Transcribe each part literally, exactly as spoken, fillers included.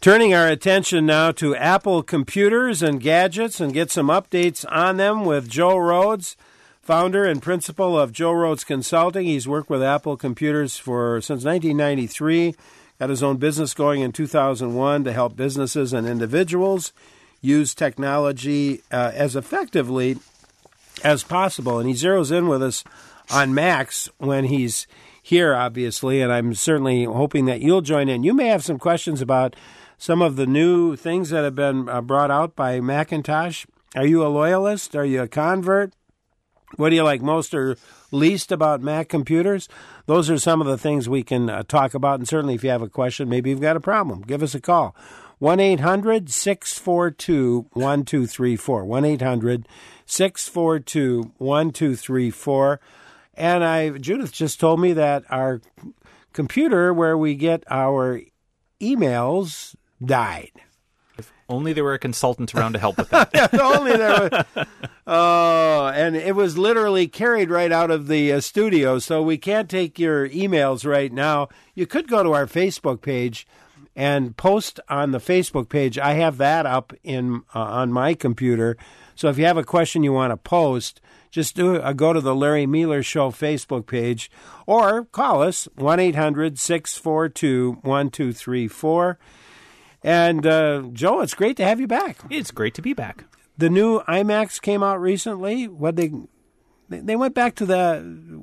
Turning our attention now to Apple computers and gadgets and get some updates on them with Joe Rhodes, founder and principal of Joe Rhodes Consulting. He's worked with Apple computers for since nineteen ninety-three, got his own business going in two thousand one to help businesses and individuals use technology uh, as effectively as possible. And he zeroes in with us on Macs when he's here, obviously, and I'm certainly hoping that you'll join in. You may have some questions about some of the new things that have been uh, brought out by Macintosh. Are you a loyalist? Are you a convert? What do you like most or least about Mac computers? Those are some of the things we can uh, talk about, and certainly if you have a question, maybe you've got a problem, give us a call. one eight hundred six four two one two three four. one eight hundred six four two one two three four. And I, Judith just told me that our computer where we get our emails died. If only there were a consultant around to help with that. If only there was. Oh, and it was literally carried right out of the uh, studio, so we can't take your emails right now. You could go to our Facebook page and post on the Facebook page. I have that up in uh, on my computer. So if you have a question you want to post, just do uh, go to the Larry Mealer Show Facebook page or call us, one eight hundred six four two one two three four. And, uh, Joe, it's great to have you back. It's great to be back. The new iMacs came out recently. What they they went back to the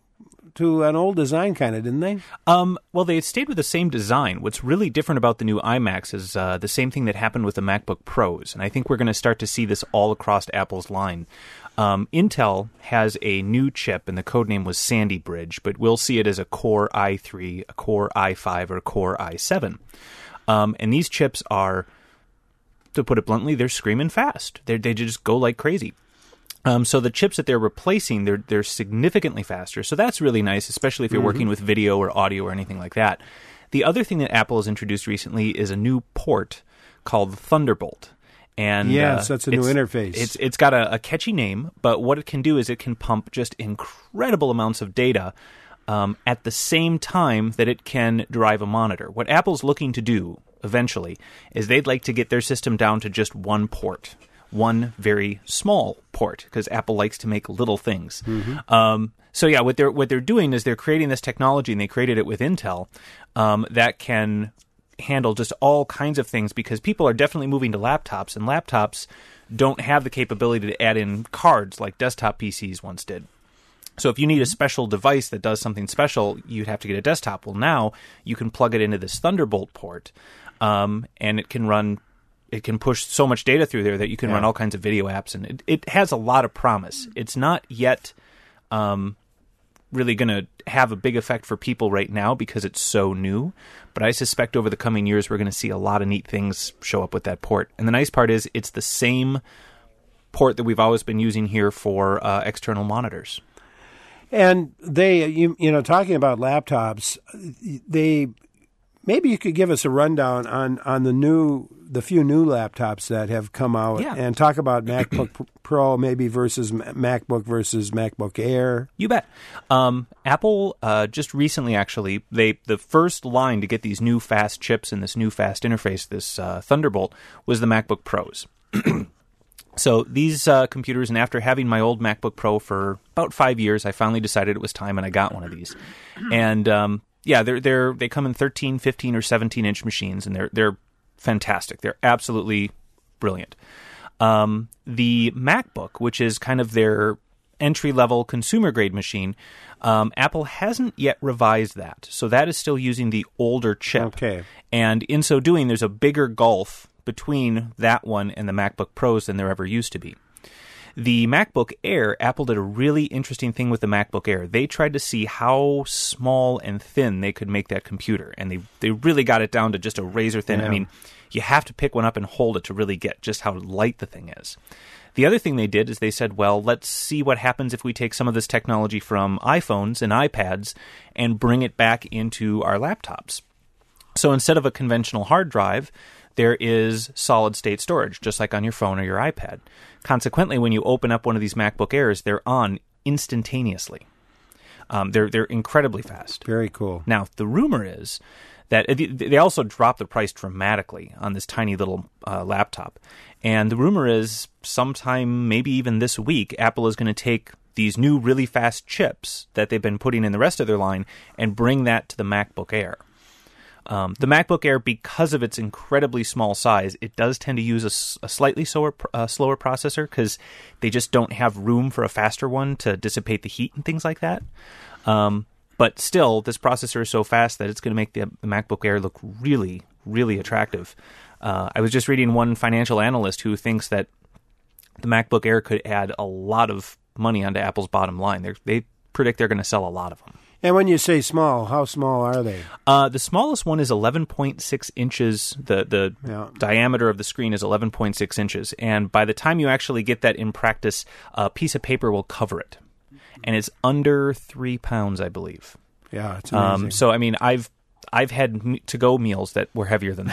to an old design, kind of, didn't they? Um, well, they stayed with the same design. What's really different about the new iMacs is uh, the same thing that happened with the MacBook Pros, and I think we're going to start to see this all across Apple's line. Um, Intel has a new chip, and the codename was Sandy Bridge, but we'll see it as a Core i three, a Core i five, or a Core i seven. Um, and these chips are, to put it bluntly, they're screaming fast. They they just go like crazy. Um, so the chips that they're replacing, they're they're significantly faster. So that's really nice, especially if you're mm-hmm. working with video or audio or anything like that. The other thing that Apple has introduced recently is a new port called Thunderbolt. And yes, uh, that's a new interface. It's it's got a, a catchy name, but what it can do is it can pump just incredible amounts of data um, at the same time that it can drive a monitor. What Apple's looking to do eventually is they'd like to get their system down to just one port, one very small port, because Apple likes to make little things. Mm-hmm. Um, so yeah, what they're what they're doing is they're creating this technology, and they created it with Intel um, that can handle just all kinds of things, because people are definitely moving to laptops, and laptops don't have the capability to add in cards like desktop P Cs once did. So if you need a special device that does something special, you'd have to get a desktop. Well, now you can plug it into this Thunderbolt port, um, and it can run, it can push so much data through there that you can yeah. run all kinds of video apps, and it, it has a lot of promise. It's not yet um, really going to have a big effect for people right now because it's so new, but I suspect over the coming years we're going to see a lot of neat things show up with that port. And the nice part is it's the same port that we've always been using here for uh, external monitors. And they, you, you know, talking about laptops, they maybe you could give us a rundown on, on the new, the few new laptops that have come out, yeah. and talk about MacBook Pro maybe versus MacBook versus MacBook Air. You bet. Um, Apple uh, just recently, actually, they the first line to get these new fast chips and this new fast interface, this uh, Thunderbolt, was the MacBook Pros. So these uh, computers, and after having my old MacBook Pro for about five years, I finally decided it was time, and I got one of these. And um, yeah, they're they're they come in thirteen, fifteen, or seventeen inch machines, and they're they're fantastic. They're absolutely brilliant. Um, the MacBook, which is kind of their entry level consumer grade machine, um, Apple hasn't yet revised that, so that is still using the older chip. Okay, and in so doing, there's a bigger gulf between that one and the MacBook Pros than there ever used to be. The MacBook Air, Apple did a really interesting thing with the MacBook Air. They tried to see how small and thin they could make that computer, and they, they really got it down to just a razor thin. Yeah. I mean, you have to pick one up and hold it to really get just how light the thing is. The other thing they did is they said, well, let's see what happens if we take some of this technology from iPhones and iPads and bring it back into our laptops. So instead of a conventional hard drive, there is solid-state storage, just like on your phone or your iPad. Consequently, when you open up one of these MacBook Airs, they're on instantaneously. Um, they're they're incredibly fast. Very cool. Now, the rumor is that they also dropped the price dramatically on this tiny little uh, laptop. And the rumor is sometime, maybe even this week, Apple is going to take these new really fast chips that they've been putting in the rest of their line and bring that to the MacBook Air. Um, the MacBook Air, because of its incredibly small size, it does tend to use a, a slightly slower, uh, slower processor because they just don't have room for a faster one to dissipate the heat and things like that. Um, but still, this processor is so fast that it's going to make the, the MacBook Air look really, really attractive. Uh, I was just reading one financial analyst who thinks that the MacBook Air could add a lot of money onto Apple's bottom line. They're, they predict they're going to sell a lot of them. And when you say small, how small are they? Uh, the smallest one is eleven point six inches. The the yeah. diameter of the screen is eleven point six inches. And by the time you actually get that in practice, a piece of paper will cover it. And it's under three pounds, I believe. Yeah, it's amazing. Um, so, I mean, I've I've had to-go meals that were heavier than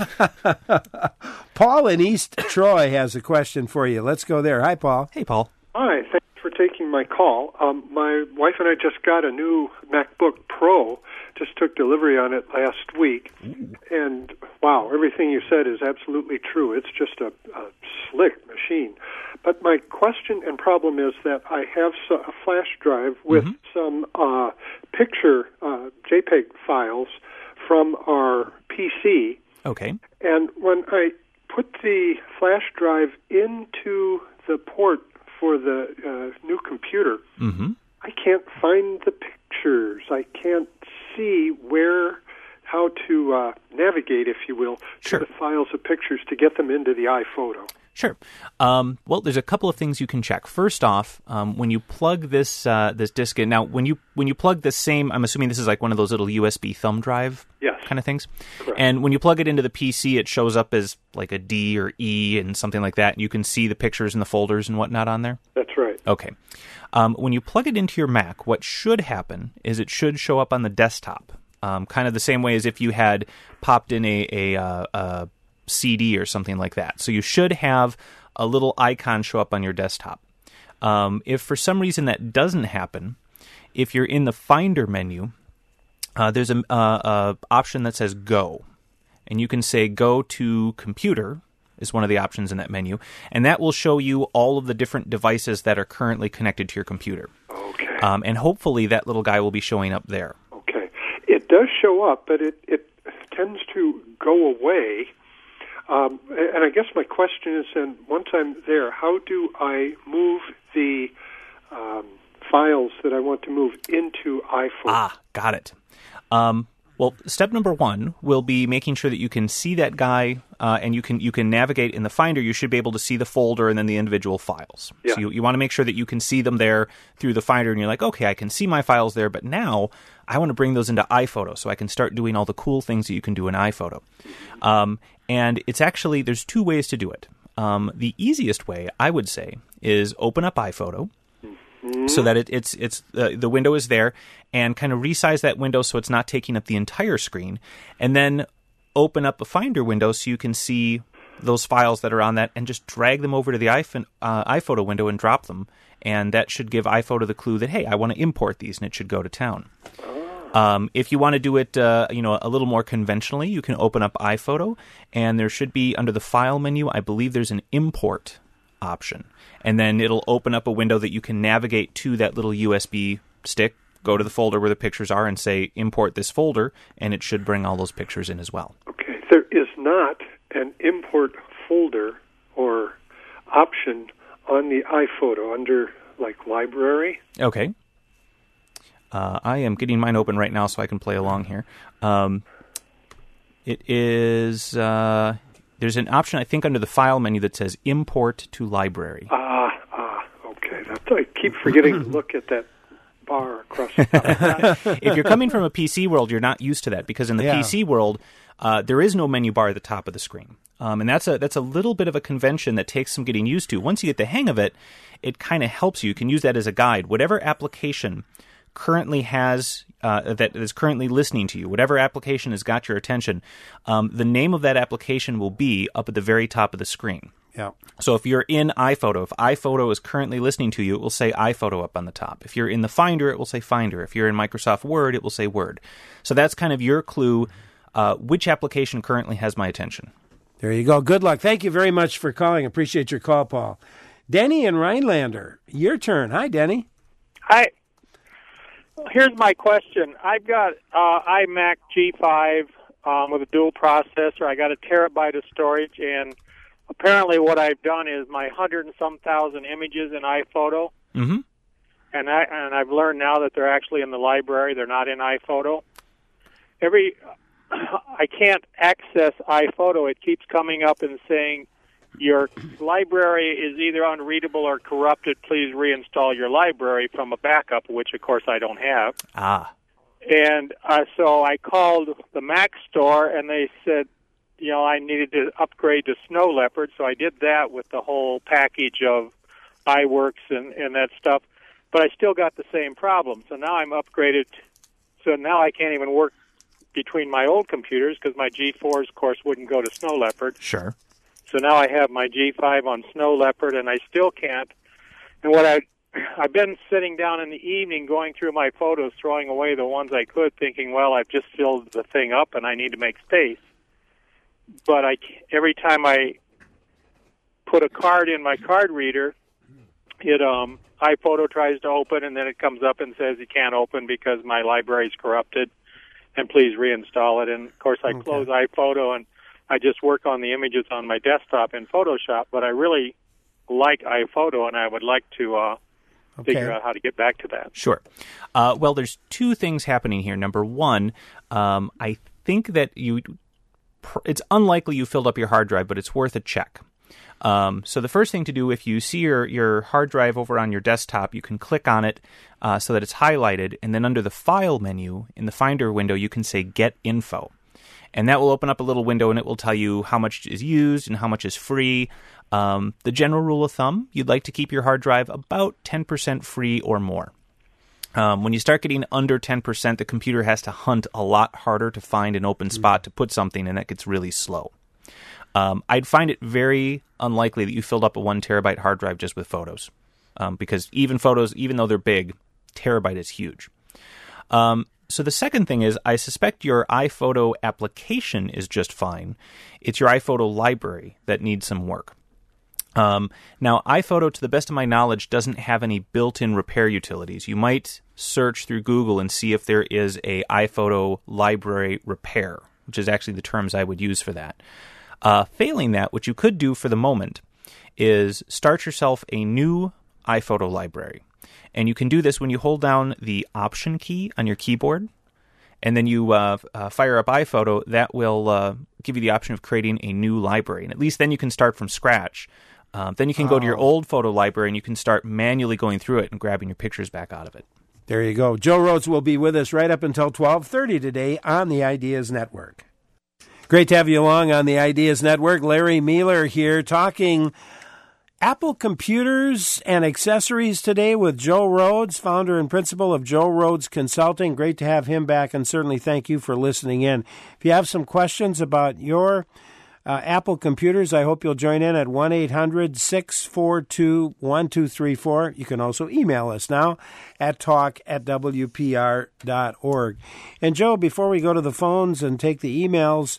that. Paul in East Troy has a question for you. Let's go there. Hi, Paul. Hey, Paul. Hi, thanks for taking my call. Um, my wife and I just got a new MacBook Pro, just took delivery on it last week. Ooh. And, wow, everything you said is absolutely true. It's just a, a slick machine. But my question and problem is that I have a flash drive with mm-hmm. some uh, picture uh, JPEG files from our P C. Okay. And when I put the flash drive into the port for the uh, new computer, mm-hmm. I can't find the pictures. I can't see where, how to uh, navigate, if you will, sure. to the files of pictures to get them into the iPhoto. Sure. Um, well, there's a couple of things you can check. First off, um, when you plug this uh, this disk in, now when you when you plug the same, I'm assuming this is like one of those little U S B thumb drive yes. kind of things. Correct. And when you plug it into the P C, it shows up as like a D or E and something like that. And you can see the pictures and the folders and whatnot on there. That's right. Okay. Um, when you plug it into your Mac, what should happen is it should show up on the desktop, um, kind of the same way as if you had popped in a a, uh, a C D or something like that. So you should have a little icon show up on your desktop. Um, if for some reason that doesn't happen, if you're in the Finder menu, uh, there's an uh, uh, option that says Go. And you can say Go to Computer is one of the options in that menu. And that will show you all of the different devices that are currently connected to your computer. Okay. Um, and hopefully that little guy will be showing up there. Okay. It does show up, but it, it tends to go away. Um, and I guess my question is, then, once I'm there, how do I move the um, files that I want to move into iPhone? Ah, got it. Um, well, step number one will be making sure that you can see that guy, uh, and you can you can navigate in the Finder. You should be able to see the folder and then the individual files. Yeah. So you, you want to make sure that you can see them there through the Finder, and you're like, okay, I can see my files there, but now I want to bring those into iPhoto so I can start doing all the cool things that you can do in iPhoto. Um, and it's actually, there's two ways to do it. Um, the easiest way, I would say, is open up iPhoto mm-hmm. so that it, it's it's uh, the window is there, and kind of resize that window so it's not taking up the entire screen, and then open up a Finder window so you can see those files that are on that, and just drag them over to the iPhone, uh, iPhoto window and drop them. And that should give iPhoto the clue that, hey, I want to import these, and it should go to town. Um, if you want to do it, uh, you know, a little more conventionally, you can open up iPhoto, and there should be under the File menu, I believe there's an Import option, and then it'll open up a window that you can navigate to that little U S B stick, go to the folder where the pictures are, and say Import this folder, and it should bring all those pictures in as well. Okay, there is not an Import folder or option on the iPhoto under like Library. Okay. Uh, I am getting mine open right now so I can play along here. Um, it is, uh, there's an option, I think, under the File menu that says Import to Library. Ah, ah, okay. That's, I keep forgetting to look at that bar across the top. If you're coming from a P C world, you're not used to that, because in the yeah. P C world, uh, there is no menu bar at the top of the screen. Um, and that's a that's a little bit of a convention that takes some getting used to. Once you get the hang of it, it kind of helps you. You can use that as a guide. Whatever application currently has uh, that is currently listening to you, whatever application has got your attention, um, the name of that application will be up at the very top of the screen. Yeah. So if you're in iPhoto, if iPhoto is currently listening to you, it will say iPhoto up on the top. If you're in the Finder, it will say Finder. If you're in Microsoft Word, it will say Word. So that's kind of your clue uh, which application currently has my attention. There you go. Good luck. Thank you very much for calling. Appreciate your call, Paul. Denny and Rhinelander, your turn. Hi, Denny. Hi. Here's my question. I've got uh, iMac G five um, with a dual processor. I got a terabyte of storage, and apparently what I've done is my hundred and some thousand images in iPhoto, mm-hmm. and, I, and I've learned now that they're actually in the library. They're not in iPhoto. Every I can't access iPhoto. It keeps coming up and saying, your library is either unreadable or corrupted. Please reinstall your library from a backup, which, of course, I don't have. Ah. And uh, so I called the Mac store, and they said, you know, I needed to upgrade to Snow Leopard, so I did that with the whole package of iWorks and, and that stuff. But I still got the same problem. So now I'm upgraded. So now I can't even work between my old computers because my G fours, of course, wouldn't go to Snow Leopard. Sure. So now I have my G five on Snow Leopard, and I still can't. And what I, I've been sitting down in the evening going through my photos, throwing away the ones I could, thinking, well, I've just filled the thing up, and I need to make space. But I, every time I put a card in my card reader, it um, iPhoto tries to open, and then it comes up and says it can't open because my library is corrupted, and please reinstall it. And, of course, I okay. close iPhoto, and I just work on the images on my desktop in Photoshop, but I really like iPhoto, and I would like to uh, okay. figure out how to get back to that. Sure. Uh, well, there's two things happening here. Number one, um, I think that you it's unlikely you filled up your hard drive, but it's worth a check. Um, so the first thing to do, if you see your, your hard drive over on your desktop, you can click on it uh, so that it's highlighted, and then under the File menu in the Finder window, you can say Get Info. And that will open up a little window, and it will tell you how much is used and how much is free. Um, the general rule of thumb, you'd like to keep your hard drive about ten percent free or more. Um, when you start getting under ten percent, the computer has to hunt a lot harder to find an open spot to put something, and that gets really slow. Um, I'd find it very unlikely that you filled up a one terabyte hard drive just with photos, um, because even photos, even though they're big, terabyte is huge. Um, So the second thing is, I suspect your iPhoto application is just fine. It's your iPhoto library that needs some work. Um, now, iPhoto, to the best of my knowledge, doesn't have any built-in repair utilities. You might search through Google and see if there is a iPhoto library repair, which is actually the terms I would use for that. Uh, failing that, what you could do for the moment is start yourself a new iPhoto library. And you can do this when you hold down the Option key on your keyboard, and then you uh, uh, fire up iPhoto. That will uh, give you the option of creating a new library. And at least then you can start from scratch. Um, then you can go to your old photo library, and you can start manually going through it and grabbing your pictures back out of it. There you go. Joe Rhodes will be with us right up until twelve thirty today on the Ideas Network. Great to have you along on the Ideas Network. Larry Mueller here talking Apple computers and accessories today with Joe Rhodes, founder and principal of Joe Rhodes Consulting. Great to have him back, and certainly thank you for listening in. If you have some questions about your uh, Apple computers, I hope you'll join in at one eight hundred six four two one two three four. You can also email us now at talk at w p r dot org. And Joe, before we go to the phones and take the emails,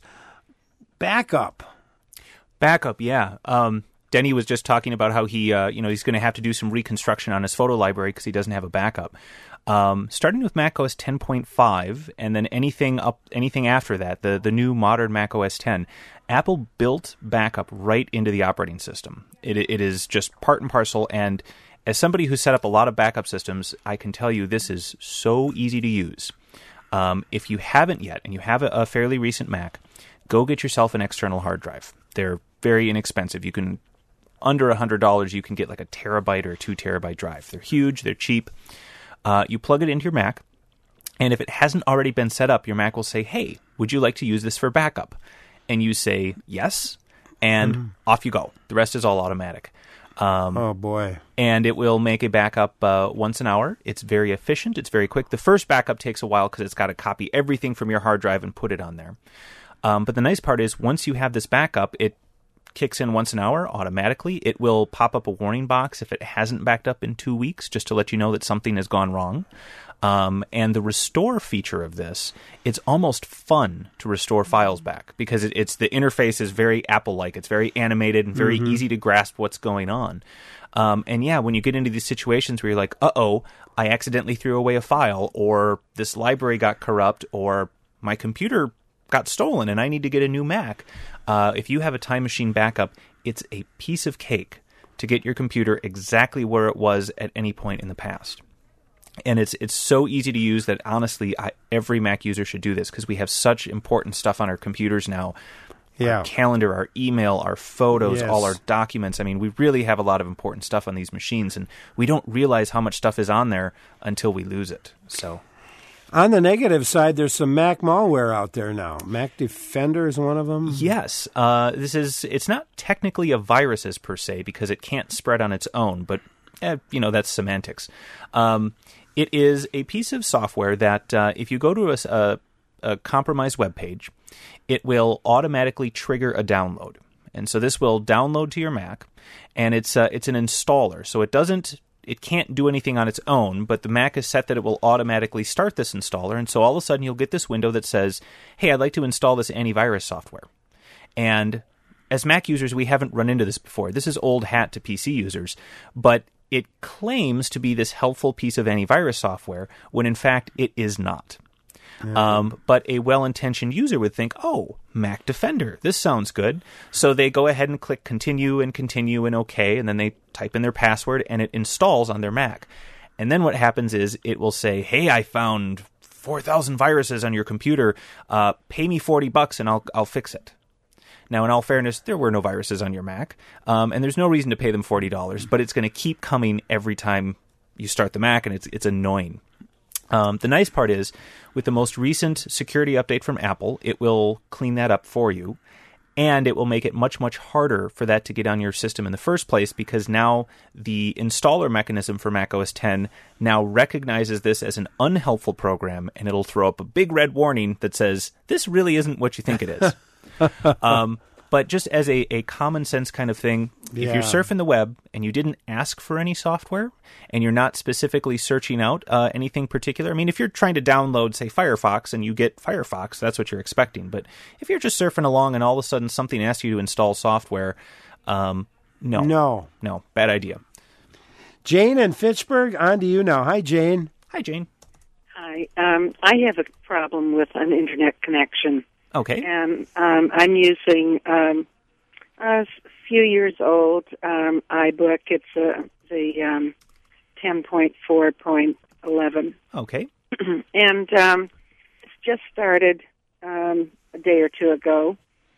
backup. Backup, yeah. Um Denny was just talking about how he, uh, you know, he's going to have to do some reconstruction on his photo library because he doesn't have a backup. Um, starting with macOS ten point five, and then anything up, anything after that, the the new modern macOS ten, Apple built backup right into the operating system. It it is just part and parcel. And as somebody who set up a lot of backup systems, I can tell you this is so easy to use. Um, if you haven't yet, and you have a, a fairly recent Mac, go get yourself an external hard drive. They're very inexpensive. You can Under one hundred dollars, you can get like a terabyte or a two terabyte drive. They're huge. They're cheap. Uh, you plug it into your Mac, and if it hasn't already been set up, your Mac will say, hey, would you like to use this for backup? And you say, yes, and mm. off you go. The rest is all automatic. Um, oh, boy. And it will make a backup uh, once an hour. It's very efficient. It's very quick. The first backup takes a while because it's got to copy everything from your hard drive and put it on there. Um, but the nice part is once you have this backup, it kicks in once an hour automatically. It will pop up a warning box if it hasn't backed up in two weeks, just to let you know that something has gone wrong. Um, and the restore feature of this, it's almost fun to restore files back because it, it's the interface is very Apple-like. It's very animated and very mm-hmm. easy to grasp what's going on. Um, and yeah, when you get into these situations where you're like, uh-oh, I accidentally threw away a file, or this library got corrupt, or my computer got stolen and I need to get a new Mac. Uh, if you have a Time Machine backup, it's a piece of cake to get your computer exactly where it was at any point in the past. And it's it's so easy to use that, honestly, I, every Mac user should do this because we have such important stuff on our computers now. Yeah. Our calendar, our email, our photos, yes. all our documents. I mean, we really have a lot of important stuff on these machines, and we don't realize how much stuff is on there until we lose it. So, on the negative side, there's some Mac malware out there now. Mac Defender is one of them. Yes. Uh, this is it's not technically a virus per se because it can't spread on its own, but, eh, you know, that's semantics. Um It is a piece of software that uh, if you go to a, a, a compromised web page, it will automatically trigger a download. And so this will download to your Mac, and it's uh, it's an installer. So it doesn't it can't do anything on its own, but the Mac is set that it will automatically start this installer. And so all of a sudden you'll get this window that says, hey, I'd like to install this antivirus software. And as Mac users, we haven't run into this before. This is old hat to P C users, but it claims to be this helpful piece of antivirus software when, in fact, it is not. Mm-hmm. Um, but a well-intentioned user would think, oh, Mac Defender, this sounds good. So they go ahead and click continue and continue and OK, and then they type in their password, and it installs on their Mac. And then what happens is it will say, hey, I found four thousand viruses on your computer. Uh, pay me forty bucks and I'll I'll fix it. Now, in all fairness, there were no viruses on your Mac, um, and there's no reason to pay them forty dollars, but it's going to keep coming every time you start the Mac, and it's it's annoying. Um, the nice part is, with the most recent security update from Apple, it will clean that up for you, and it will make it much, much harder for that to get on your system in the first place, because now the installer mechanism for Mac O S X now recognizes this as an unhelpful program, and it'll throw up a big red warning that says, this really isn't what you think it is. um, but just as a, a common sense kind of thing, yeah. if you're surfing the web and you didn't ask for any software and you're not specifically searching out uh, anything particular, I mean, if you're trying to download, say, Firefox and you get Firefox, that's what you're expecting. But if you're just surfing along and all of a sudden something asks you to install software, um, no. No. No, bad idea. Jane in Fitchburg, on to you now. Hi, Jane. Hi, Jane. Hi. Um, I have a problem with an internet connection. Okay. And um, I'm using um, a few years old um, iBook. It's uh, the um, ten point four point eleven. Okay. And um, it's just started um, a day or two ago.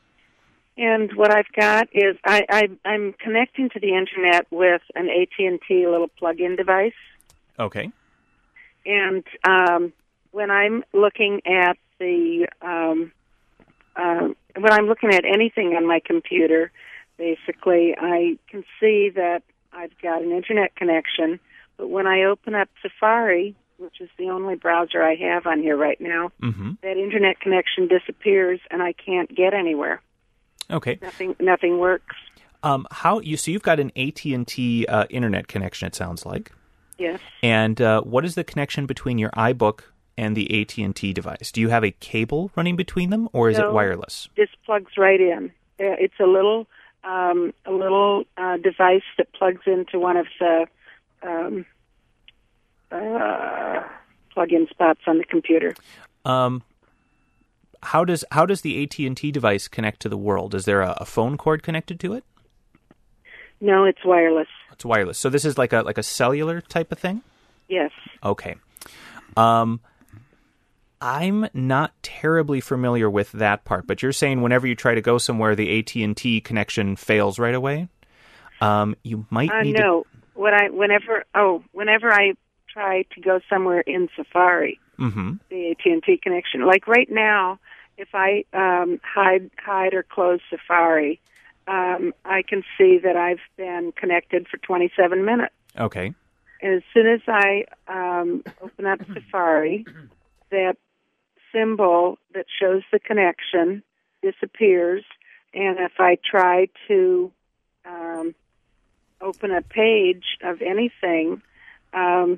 And what I've got is I, I, I'm connecting to the internet with an A T and T little plug-in device. Okay. And um, when I'm looking at the um, Uh, when I'm looking at anything on my computer, basically, I can see that I've got an internet connection, but when I open up Safari, which is the only browser I have on here right now, mm-hmm. that internet connection disappears and I can't get anywhere. Okay. Nothing nothing works. Um, how you so you've got an A T and T uh, internet connection, it sounds like. Yes. And uh, what is the connection between your iBook and the A T and T device? Do you have a cable running between them, or is no, it wireless? This plugs right in. It's a little um, a little uh, device that plugs into one of the um, uh, plug-in spots on the computer. Um, how does how does the A T and T device connect to the world? Is there a, a phone cord connected to it? No, it's wireless. It's wireless. So this is like a like a cellular type of thing? Yes. Okay. Um. I'm not terribly familiar with that part, but you're saying whenever you try to go somewhere, the A T and T connection fails right away. Um, you might uh, need no. to... When I whenever oh whenever I try to go somewhere in Safari, mm-hmm. the A T and T connection. Like right now, if I um, hide hide or close Safari, um, I can see that I've been connected for twenty-seven minutes. Okay. And as soon as I um, open up Safari, that symbol that shows the connection disappears, and if I try to um, open a page of anything, um,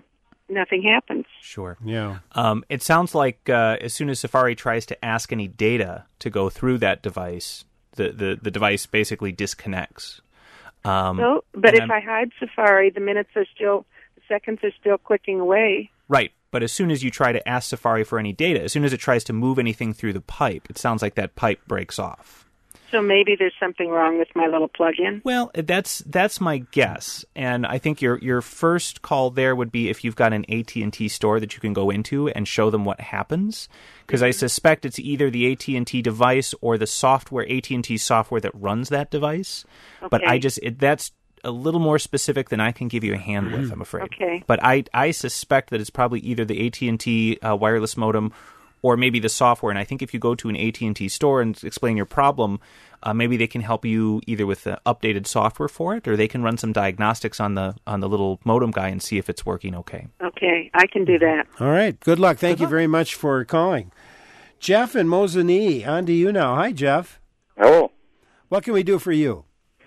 nothing happens. Sure. Yeah. Um, it sounds like uh, as soon as Safari tries to ask any data to go through that device, the, the, the device basically disconnects. Um, So, but if I'm, I hide Safari, the minutes are still, the seconds are still clicking away. Right. But as soon as you try to ask Safari for any data, as soon as it tries to move anything through the pipe, it sounds like that pipe breaks off. So maybe there's something wrong with my little plug-in. Well, that's that's my guess, and I think your your first call there would be if you've got an A T and T store that you can go into and show them what happens, because I suspect it's either the A T and T device or the software A T and T software that runs that device. Okay. But I just it, that's a little more specific than I can give you a hand with, I'm afraid. Okay. But I I suspect that it's probably either the A T and T uh, wireless modem or maybe the software. And I think if you go to an A T and T store and explain your problem, uh, maybe they can help you either with the updated software for it, or they can run some diagnostics on the on the little modem guy and see if it's working okay. Okay, I can do that. All right. Good luck. Thank Good you luck. very much for calling. Jeff in Mosinee, on to you now. Hi, Jeff. Hello. What can we do for you?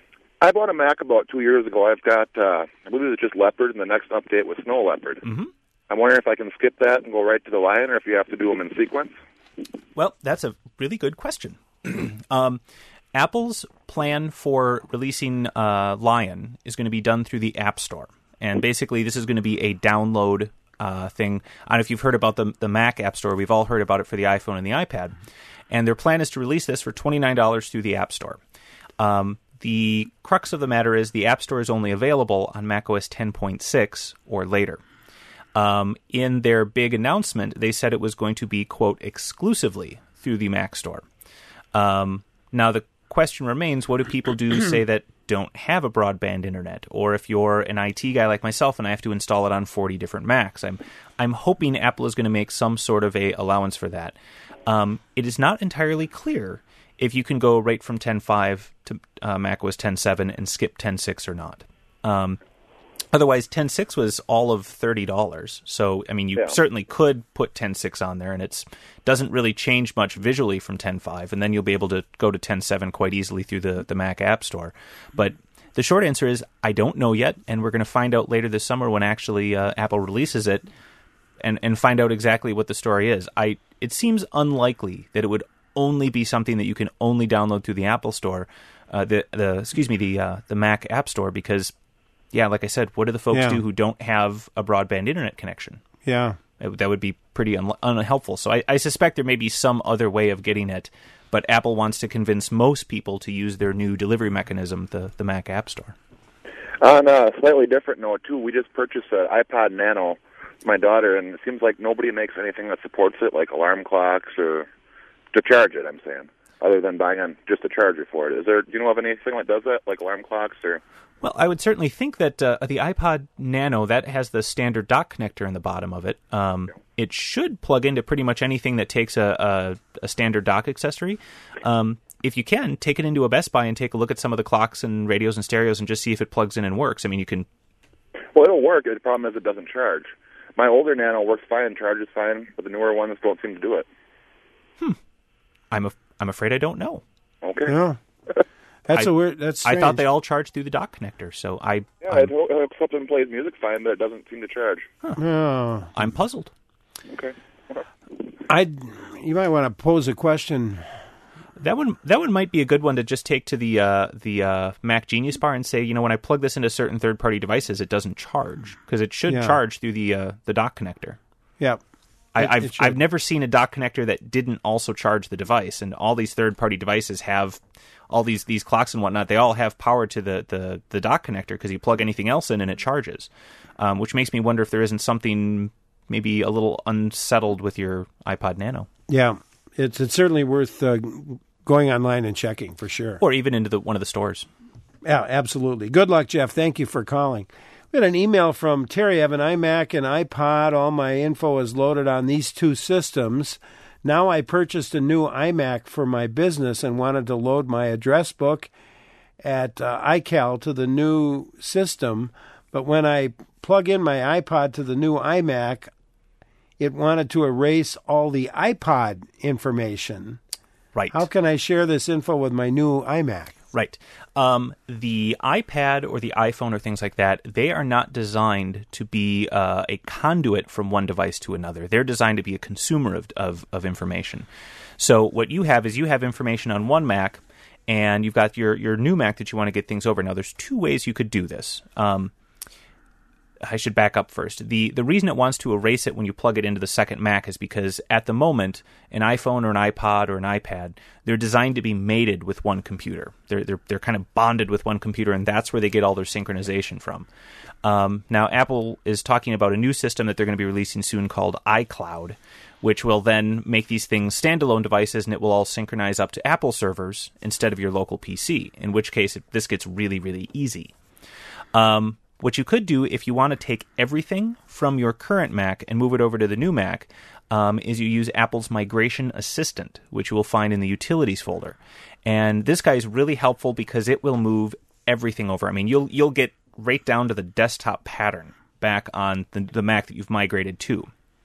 I bought a Mac about two years ago. I've got, uh, I believe it's just Leopard, and the next update was Snow Leopard. Mm-hmm. I'm wondering if I can skip that and go right to the Lion, or if you have to do them in sequence. Well, that's a really good question. um, Apple's plan for releasing uh, Lion is going to be done through the App Store. And basically, this is going to be a download uh, thing. I don't know if you've heard about the, the Mac App Store. We've all heard about it for the iPhone and the iPad. And their plan is to release this for twenty-nine dollars through the App Store. Um, the crux of the matter is the App Store is only available on macOS ten point six or later. Um, in their big announcement, they said it was going to be, quote, exclusively through the Mac Store. Um, now, the question remains, what do people do, say, that don't have a broadband internet? Or if you're an I T guy like myself and I have to install it on forty different Macs? I'm I'm hoping Apple is going to make some sort of a allowance for that. Um, it is not entirely clear if you can go right from ten point five to uh, macOS ten point seven and skip ten point six or not. Um Otherwise, ten point six was all of thirty dollars. So, I mean, you Yeah. certainly could put ten point six on there, and it doesn't really change much visually from ten point five, and then you'll be able to go to ten point seven quite easily through the, the Mac App Store. But the short answer is, I don't know yet, and we're going to find out later this summer when actually uh, Apple releases it and, and find out exactly what the story is. I It seems unlikely that it would only be something that you can only download through the Apple Store, uh, the, the excuse me, the uh, the Mac App Store, because... Yeah, like I said, what do the folks Yeah. do who don't have a broadband internet connection? Yeah. That that would be pretty un- unhelpful. So I, I suspect there may be some other way of getting it, but Apple wants to convince most people to use their new delivery mechanism, the, the Mac App Store. On a slightly different note, too, we just purchased an iPod Nano for my daughter, and it seems like nobody makes anything that supports it, like alarm clocks or to charge it, I'm saying, other than buying on just a charger for it. Is there, do you know of anything that does that, like alarm clocks or... Well, I would certainly think that uh, the iPod Nano, that has the standard dock connector in the bottom of it. Um, it should plug into pretty much anything that takes a, a, a standard dock accessory. Um, if you can, take it into a Best Buy and take a look at some of the clocks and radios and stereos and just see if it plugs in and works. I mean, you can... Well, it'll work. The problem is it doesn't charge. My older Nano works fine, charges fine, but the newer ones don't seem to do it. Hmm. I'm, a, I'm afraid I don't know. Okay. Yeah. That's I, a weird. That's I strange. thought they all charged through the dock connector, so I. Yeah, I'm, it hooks up and plays music fine, but it doesn't seem to charge. Oh. I'm puzzled. Okay. I. You might want to pose a question. That one, that one might be a good one to just take to the uh, the uh, Mac Genius Bar and say, you know, when I plug this into certain third-party devices, it doesn't charge because it should Yeah. charge through the uh, the dock connector. Yeah. I, It- I've it should. I've never seen a dock connector that didn't also charge the device, and all these third-party devices have all these, these clocks and whatnot. They all have power to the, the, the dock connector because you plug anything else in and it charges, um, which makes me wonder if there isn't something maybe a little unsettled with your iPod Nano, Yeah. It's it's certainly worth uh, going online and checking for sure. or even into the one of the stores. Yeah, absolutely. Good luck, Jeff. Thank you for calling. We had an email from Terry. I have an iMac and iPod. All my info is loaded on these two systems. Now I purchased a new iMac for my business and wanted to load my address book at uh, iCal to the new system. But when I plug in my iPod to the new iMac, it wanted to erase all the iPod information. Right. How can I share this info with my new iMac? Right. Um, the iPad or the iPhone or things like that, they are not designed to be uh, a conduit from one device to another. They're designed to be a consumer of, of, of information. So what you have is you have information on one Mac, and you've got your, your new Mac that you want to get things over. Now, there's two ways you could do this. Um, I should back up first. The the reason it wants to erase it when you plug it into the second Mac is because at the moment, an iPhone or an iPod or an iPad, they're designed to be mated with one computer. They're they're they're kind of bonded with one computer, and that's where they get all their synchronization from. Um, now, Apple is talking about a new system that they're going to be releasing soon called iCloud, which will then make these things standalone devices, and it will all synchronize up to Apple servers instead of your local P C, in which case it, this gets really, really easy. Um What you could do if you want to take everything from your current Mac and move it over to the new Mac um, is you use Apple's Migration Assistant, which you will find in the Utilities folder. And this guy is really helpful because it will move everything over. I mean, you'll you'll get right down to the desktop pattern back on the, the Mac that you've migrated to.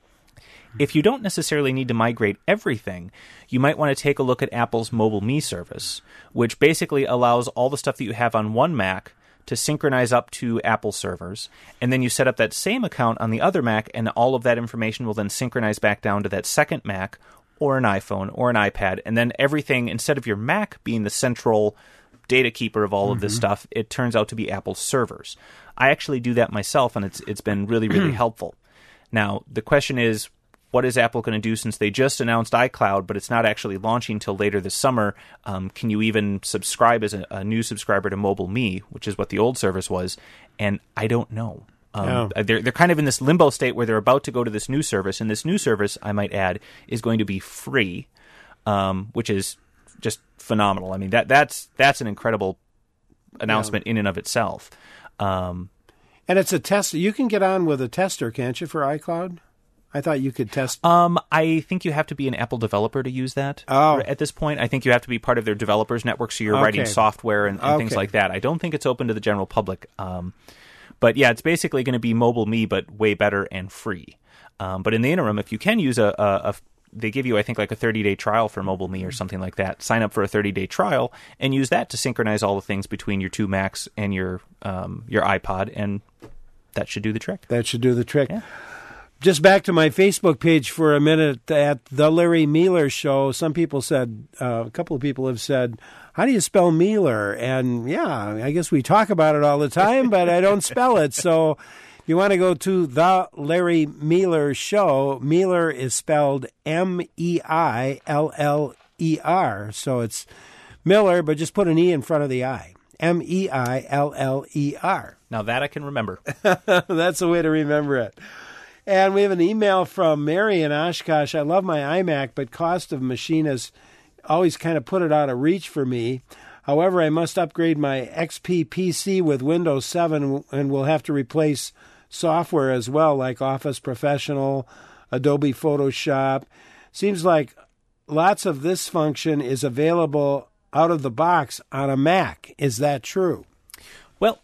If you don't necessarily need to migrate everything, you might want to take a look at Apple's Mobile Me service, which basically allows all the stuff that you have on one Mac to synchronize up to Apple servers, and then you set up that same account on the other Mac, and all of that information will then synchronize back down to that second Mac, or an iPhone, or an iPad, and then everything, instead of your Mac being the central data keeper of all mm-hmm. of this stuff, it turns out to be Apple's servers. I actually do that myself, and it's it's been really, really helpful. Now, the question is, what is Apple going to do since they just announced iCloud, but it's not actually launching until later this summer? Um, can you even subscribe as a, a new subscriber to Mobile Me, which is what the old service was? And I don't know. Um, yeah. They're they're kind of in this limbo state where they're about to go to this new service, and this new service, I might add, is going to be free, um, which is just phenomenal. I mean, that that's that's an incredible announcement yeah. in and of itself. Um, and it's a test. You can get on with a tester, can't you, for iCloud? I thought you could test. Um, I think you have to be an Apple developer to use that. Oh. At this point, I think you have to be part of their developers network, so you're Okay. writing software and, and Okay. things like that. I don't think it's open to the general public. Um, but yeah, it's basically going to be Mobile Me, but way better and free. Um, but in the interim, if you can use a, a, a they give you, I think, like a thirty-day trial for Mobile Me or something like that. Sign up for a thirty-day trial and use that to synchronize all the things between your two Macs and your um, your iPod, and that should do the trick. That should do the trick. Yeah. Just back to my Facebook page for a minute at the Larry Mealer Show. Some people said, uh, a couple of people have said, how do you spell Mealer? And yeah, I guess we talk about it all the time, but I don't spell it. So if you want to go to the Larry Mealer Show, Mealer is spelled M E I L L E R. So it's Miller, but just put an E in front of the I. M E I L L E R. Now that I can remember. That's the way to remember it. And we have an email from Mary in Oshkosh. I love my iMac, but cost of machine has always kind of put it out of reach for me. However, I must upgrade my X P P C with Windows seven and will have to replace software as well, like Office Professional, Adobe Photoshop. Seems like lots of this function is available out of the box on a Mac. Is that true? Well,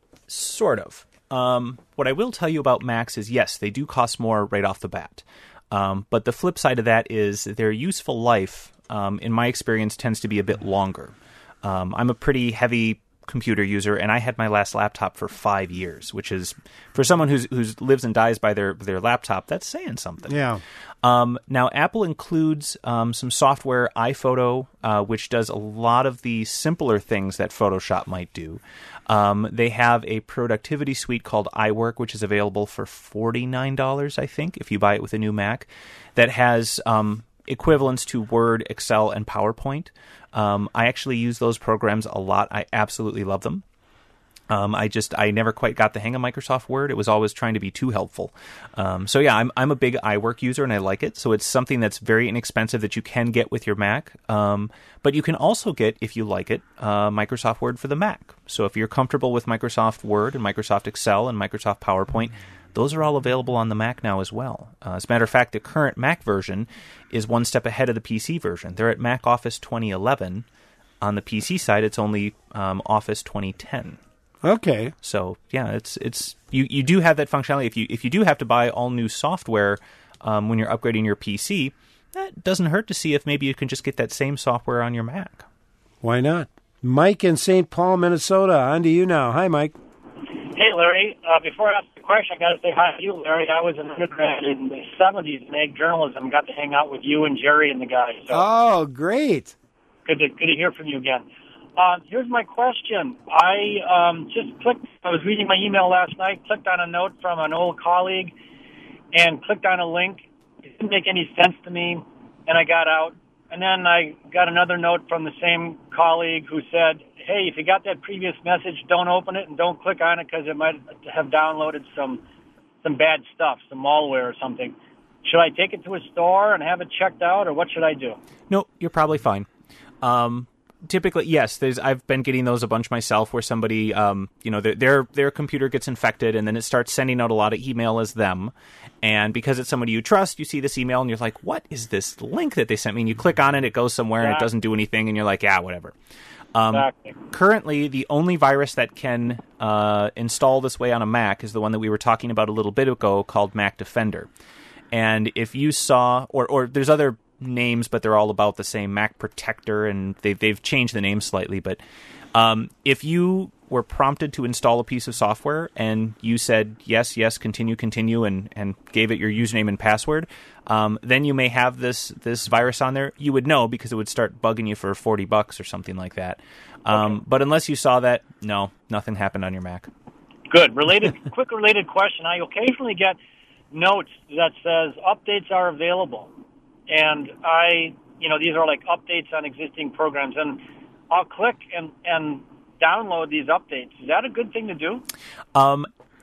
sort of. Um, what I will tell you about Macs is, yes, they do cost more right off the bat. Um, but the flip side of that is their useful life, um, in my experience, tends to be a bit longer. Um, I'm a pretty heavy computer user, and I had my last laptop for five years, which is, for someone who's who's lives and dies by their, their laptop, that's saying something. Yeah. Um, now, Apple includes um, some software, iPhoto, uh, which does a lot of the simpler things that Photoshop might do. Um, they have a productivity suite called iWork, which is available for forty-nine dollars, I think, if you buy it with a new Mac, that has um, equivalents to Word, Excel, and PowerPoint. Um, I actually use those programs a lot. I absolutely love them. Um, I just I never quite got the hang of Microsoft Word. It was always trying to be too helpful. Um, so yeah, I'm I'm a big iWork user and I like it. So it's something that's very inexpensive that you can get with your Mac. Um, but you can also get, if you like it, uh, Microsoft Word for the Mac. So if you're comfortable with Microsoft Word and Microsoft Excel and Microsoft PowerPoint, those are all available on the Mac now as well. Uh, as a matter of fact, the current Mac version is one step ahead of the P C version. They're at Mac Office twenty eleven. On the P C side, it's only um, Office twenty ten. Okay. So yeah, it's it's you, you do have that functionality. If you if you do have to buy all new software um, when you're upgrading your P C, that doesn't hurt to see if maybe you can just get that same software on your Mac. Why not? Mike in Saint Paul, Minnesota. On to you now. Hi, Mike. Hey, Larry. Uh, before I ask the question, I got to say hi to you, Larry. I was an undergrad in the seventies in ag journalism. Got to hang out with you and Jerry and the guys. So oh, great. Good to, good to hear from you again. Uh, here's my question. I um, just clicked, I was reading my email last night, clicked on a note from an old colleague, and clicked on a link. It didn't make any sense to me, and I got out. And then I got another note from the same colleague who said, hey, if you got that previous message, don't open it and don't click on it because it might have downloaded some some bad stuff, some malware or something. Should I take it to a store and have it checked out, or what should I do? No, you're probably fine. Um, typically, yes, there's. I've been getting those a bunch myself where somebody, um, you know, their, their their computer gets infected and then it starts sending out a lot of email as them. And because it's somebody you trust, you see this email and you're like, what is this link that they sent me? And you click on it, it goes somewhere yeah. and it doesn't do anything. And you're like, yeah, whatever. Um, exactly. Currently, the only virus that can uh, install this way on a Mac is the one that we were talking about a little bit ago called Mac Defender. And if you saw, or, or there's other names, but they're all about the same, Mac Protector, and they've, they've changed the name slightly. But um, if you were prompted to install a piece of software and you said, yes, yes, continue, continue, and, and gave it your username and password, um, then you may have this this virus on there. You would know because it would start bugging you for forty bucks or something like that. Um, okay. But unless you saw that, no, nothing happened on your Mac. Good. Related, quick related question. I occasionally get notes that says updates are available. And I, you know, these are like updates on existing programs. And I'll click and, and download these updates. Is that a good thing to do? Um,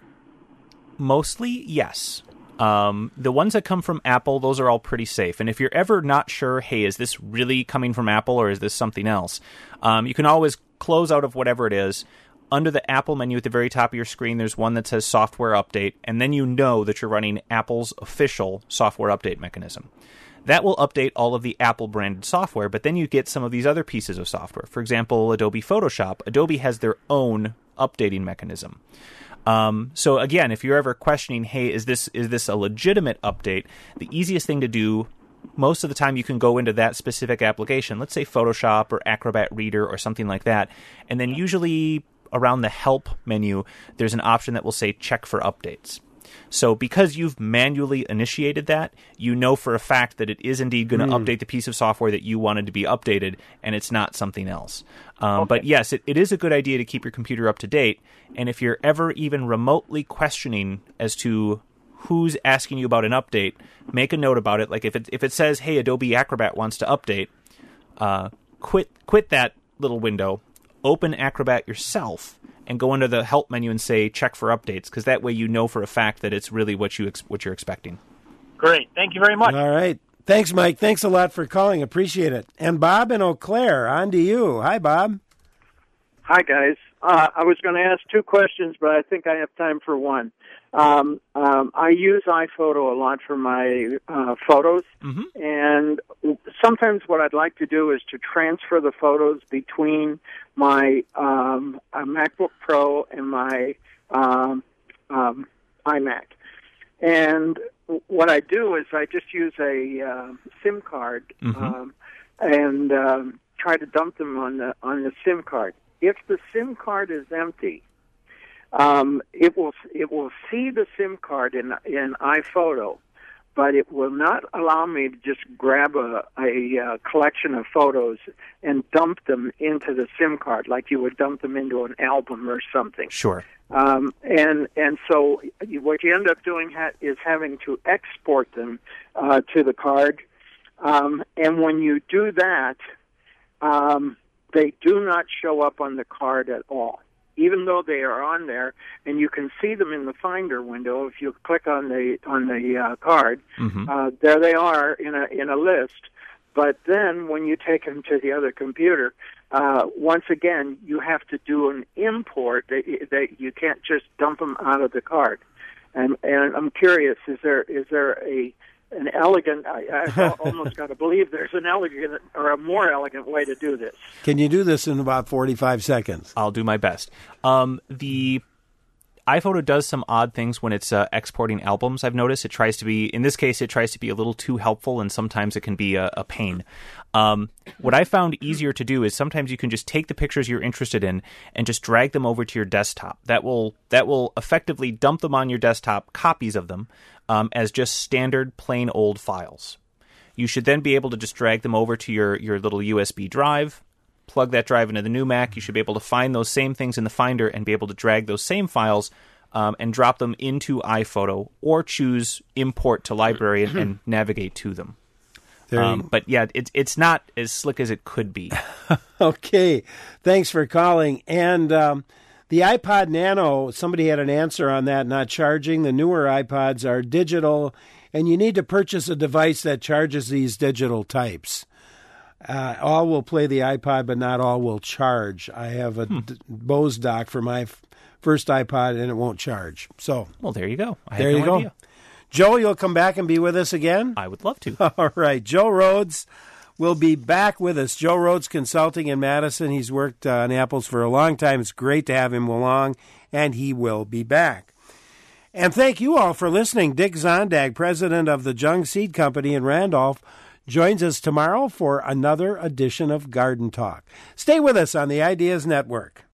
mostly, yes. Um, the ones that come from Apple, those are all pretty safe. And if you're ever not sure, hey, is this really coming from Apple or is this something else? Um, you can always close out of whatever it is. Under the Apple menu at the very top of your screen, there's one that says software update. And then you know that you're running Apple's official software update mechanism. That will update all of the Apple-branded software, but then you get some of these other pieces of software. For example, Adobe Photoshop. Adobe has their own updating mechanism. Um, so again, if you're ever questioning, hey, is this is this a legitimate update? The easiest thing to do, most of the time you can go into that specific application, let's say Photoshop or Acrobat Reader or something like that, and then usually around the Help menu, there's an option that will say check for updates. So because you've manually initiated that, you know for a fact that it is indeed going to mm. update the piece of software that you wanted to be updated, and it's not something else. Um, okay. But yes, it, it is a good idea to keep your computer up to date. And if you're ever even remotely questioning as to who's asking you about an update, make a note about it. Like if it if it says, hey, Adobe Acrobat wants to update, uh, quit quit that little window, open Acrobat yourself, and go under the Help menu and say check for updates, because that way you know for a fact that it's really what you ex- what you're expecting. Great. Thank you very much. All right. Thanks, Mike. Thanks a lot for calling. Appreciate it. And Bob in Eau Claire, on to you. Hi, Bob. Hi, guys. Uh, I was going to ask two questions, but I think I have time for one. Um, um, I use iPhoto a lot for my uh, photos, mm-hmm. and sometimes what I'd like to do is to transfer the photos between my um, uh, MacBook Pro and my um, um, iMac. And what I do is I just use a uh, SIM card mm-hmm. um, and um, try to dump them on the on the SIM card. If the SIM card is empty, um, it will it will see the SIM card in in iPhoto, but it will not allow me to just grab a, a, a collection of photos and dump them into the SIM card like you would dump them into an album or something. Sure. Um, and and so what you end up doing ha- is having to export them uh, to the card. Um, and when you do that, um, they do not show up on the card at all, even though they are on there, and you can see them in the Finder window. If you click on the on the uh, card, mm-hmm. uh, there they are in a in a list. But then when you take them to the other computer, uh, once again you have to do an import. That they, you can't just dump them out of the card. And and I'm curious, is there is there a an elegant, I, I almost got to believe there's an elegant or a more elegant way to do this. Can you do this in about forty-five seconds? I'll do my best. Um, the iPhoto does some odd things when it's uh, exporting albums. I've noticed it tries to be, in this case, it tries to be a little too helpful, and sometimes it can be a, a pain. Um, what I found easier to do is sometimes you can just take the pictures you're interested in and just drag them over to your desktop. That will that will effectively dump them on your desktop, copies of them, um, as just standard plain old files. You should then be able to just drag them over to your, your little U S B drive, plug that drive into the new Mac. You should be able to find those same things in the Finder and be able to drag those same files um, and drop them into iPhoto, or choose import to library and, and navigate to them. Um, but yeah, it's it's not as slick as it could be. Okay, thanks for calling. And um, the iPod Nano, somebody had an answer on that, not charging. The newer iPods are digital, and you need to purchase a device that charges these digital types. Uh, all will play the iPod, but not all will charge. I have a hmm. d- Bose dock for my f- first iPod, and it won't charge. So, well, there you go. I there had you no go. idea. Joe, you'll come back and be with us again? I would love to. All right. Joe Rhodes will be back with us. Joe Rhodes Consulting in Madison. He's worked uh, on Apples for a long time. It's great to have him along, and he will be back. And thank you all for listening. Dick Zondag, president of the Jung Seed Company in Randolph, joins us tomorrow for another edition of Garden Talk. Stay with us on the Ideas Network.